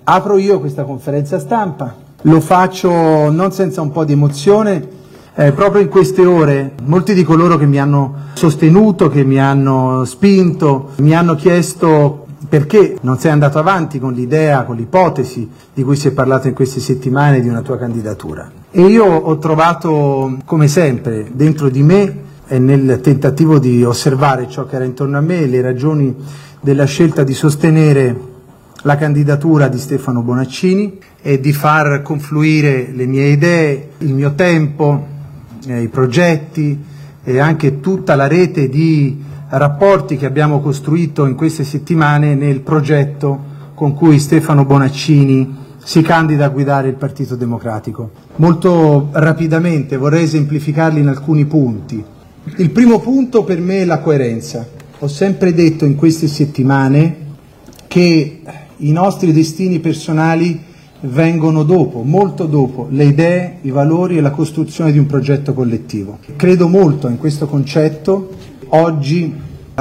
Apro io questa conferenza stampa, lo faccio non senza un po' di emozione, proprio in queste ore molti di coloro che mi hanno sostenuto, che mi hanno spinto, mi hanno chiesto perché non sei andato avanti con l'idea, con l'ipotesi di cui si è parlato in queste settimane di una tua candidatura. E io ho trovato, come sempre, dentro di me e nel tentativo di osservare ciò che era intorno a me, le ragioni della scelta di sostenere la candidatura di Stefano Bonaccini e di far confluire le mie idee, il mio tempo, i progetti e anche tutta la rete di rapporti che abbiamo costruito in queste settimane nel progetto con cui Stefano Bonaccini si candida a guidare il Partito Democratico. Molto rapidamente vorrei esemplificarli in alcuni punti. Il primo punto per me è la coerenza. Ho sempre detto in queste settimane che i nostri destini personali vengono dopo, molto dopo, le idee, i valori e la costruzione di un progetto collettivo. Credo molto in questo concetto. Oggi,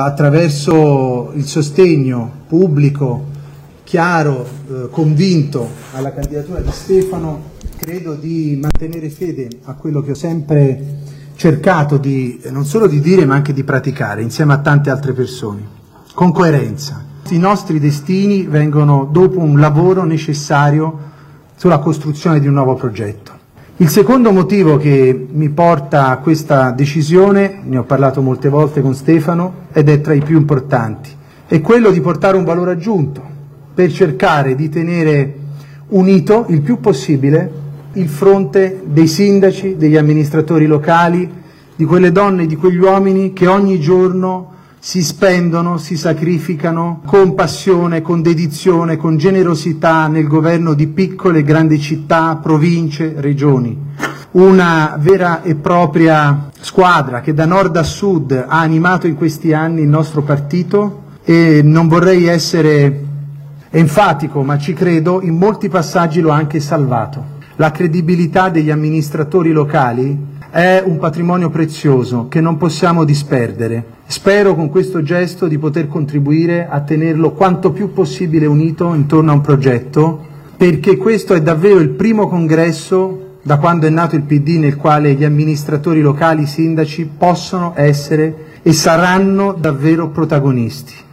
attraverso il sostegno pubblico, chiaro, convinto alla candidatura di Stefano, credo di mantenere fede a quello che ho sempre cercato di, non solo di dire, ma anche di praticare, insieme a tante altre persone, con coerenza. I nostri destini vengono dopo un lavoro necessario sulla costruzione di un nuovo progetto. Il secondo motivo che mi porta a questa decisione, ne ho parlato molte volte con Stefano ed è tra i più importanti, è quello di portare un valore aggiunto per cercare di tenere unito il più possibile il fronte dei sindaci, degli amministratori locali, di quelle donne e di quegli uomini che ogni giorno si spendono, si sacrificano con passione, con dedizione, con generosità nel governo di piccole e grandi città, province, regioni. Una vera e propria squadra che da nord a sud ha animato in questi anni il nostro partito e non vorrei essere enfatico, ma ci credo, in molti passaggi lo ha anche salvato. La credibilità degli amministratori locali è un patrimonio prezioso che non possiamo disperdere. Spero con questo gesto di poter contribuire a tenerlo quanto più possibile unito intorno a un progetto, perché questo è davvero il primo congresso da quando è nato il PD nel quale gli amministratori locali, i sindaci possono essere e saranno davvero protagonisti.